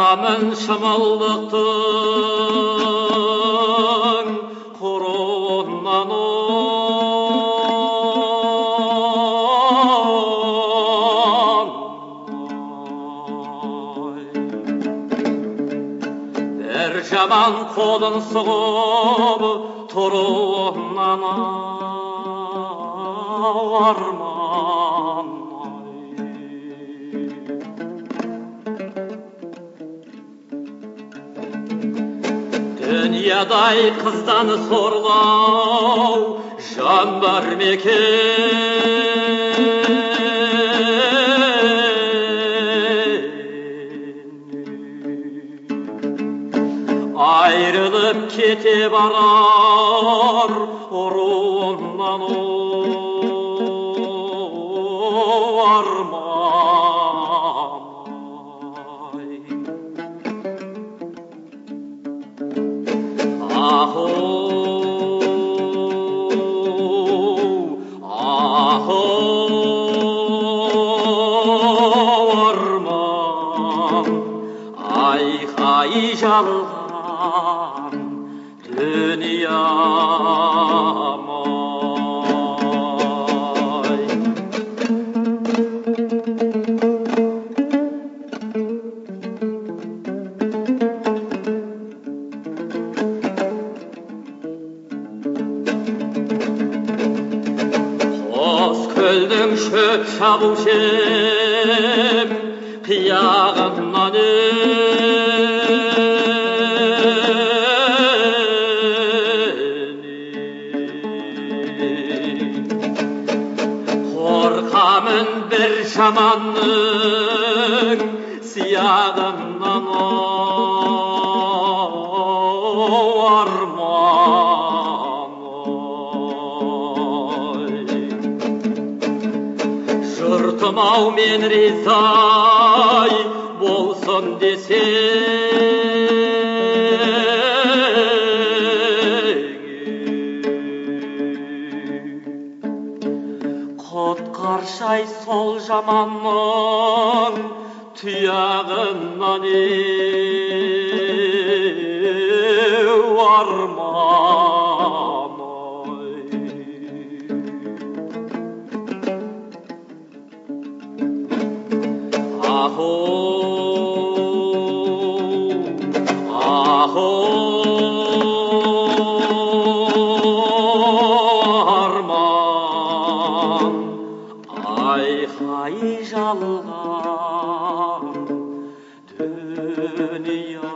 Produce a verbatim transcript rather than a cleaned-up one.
қорқамын шымылдықтың құруынан бір жаман қолын сұғып тұруынан арман. Дүниядай қыздан сорлау жан бар мекен, айрылып кете барар ұруынан арман. Ахо, ахо, арман, айқай жалған дүниям. Көлдің шөп шабушем қияғымнан қорқамын бір жаманның сияғымнан арман. Жұртым-ау мен ризай болсын десең, құтқаршы-ай сол жаманның тұяғынан еу арман. Ахо, ахо, арман, айқай жалған дүния.